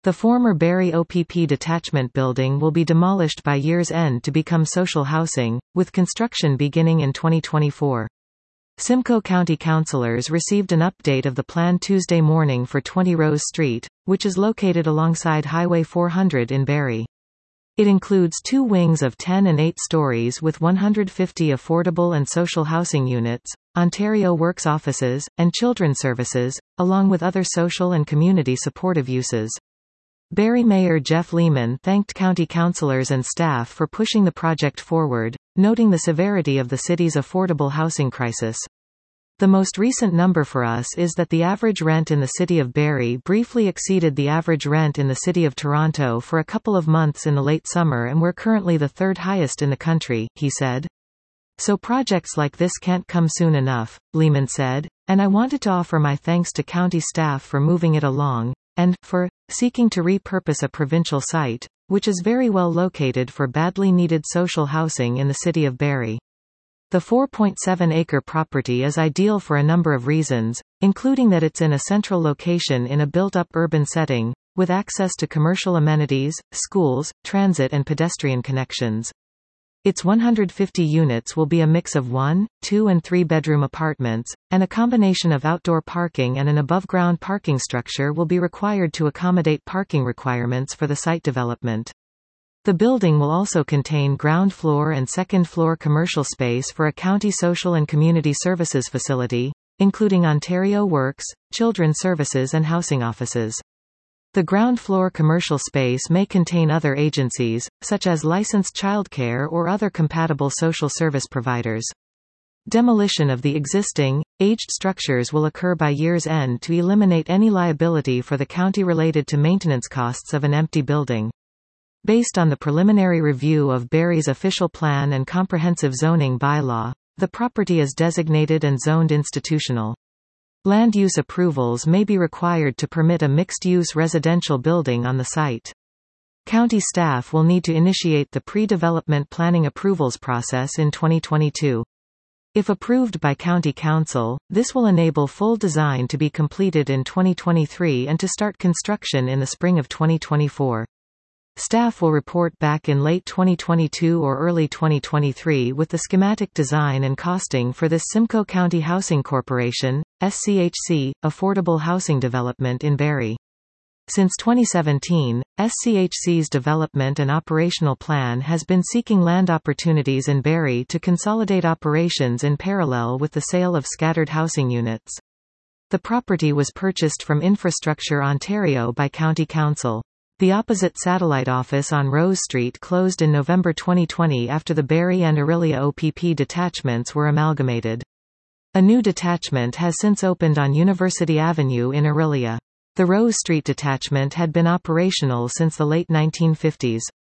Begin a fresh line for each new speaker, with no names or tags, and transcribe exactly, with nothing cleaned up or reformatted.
The former Barrie O P P detachment building will be demolished by year's end to become social housing, with construction beginning in twenty twenty-four. Simcoe County councillors received an update of the plan Tuesday morning for twenty Rose Street, which is located alongside Highway four hundred in Barrie. It includes two wings of ten and eight stories with one hundred fifty affordable and social housing units, Ontario Works offices, and children's services, along with other social and community supportive uses. Barrie Mayor Jeff Lehman thanked county councillors and staff for pushing the project forward, noting the severity of the city's affordable housing crisis. The most recent number for us is that the average rent in the city of Barrie briefly exceeded the average rent in the city of Toronto for a couple of months in the late summer, and we're currently the third highest in the country, he said. So projects like this can't come soon enough, Lehman said, and I wanted to offer my thanks to county staff for moving it along, and, for, seeking to repurpose a provincial site, which is very well located for badly needed social housing in the city of Barrie. The four point seven acre property is ideal for a number of reasons, including that it's in a central location in a built-up urban setting, with access to commercial amenities, schools, transit and pedestrian connections. Its one hundred fifty units will be a mix of one, two and three bedroom apartments, and a combination of outdoor parking and an above-ground parking structure will be required to accommodate parking requirements for the site development. The building will also contain ground floor and second floor commercial space for a county social and community services facility, including Ontario Works, Children's Services and housing offices. The ground floor commercial space may contain other agencies, such as licensed childcare or other compatible social service providers. Demolition of the existing, aged structures will occur by year's end to eliminate any liability for the county related to maintenance costs of an empty building. Based on the preliminary review of Barrie's official plan and comprehensive zoning bylaw, the property is designated and zoned institutional. Land use approvals may be required to permit a mixed-use residential building on the site. County staff will need to initiate the pre-development planning approvals process in twenty twenty-two. If approved by County Council, this will enable full design to be completed in twenty twenty-three and to start construction in the spring of twenty twenty-four. Staff will report back in late twenty twenty-two or early twenty twenty-three with the schematic design and costing for this Simcoe County Housing Corporation, S C H C, affordable housing development in Barrie. Since twenty seventeen, S C H C's development and operational plan has been seeking land opportunities in Barrie to consolidate operations in parallel with the sale of scattered housing units. The property was purchased from Infrastructure Ontario by County Council. The opposite satellite office on Rose Street closed in November twenty twenty after the Barrie and Orillia O P P detachments were amalgamated. A new detachment has since opened on University Avenue in Orillia. The Rose Street detachment had been operational since the late nineteen fifties.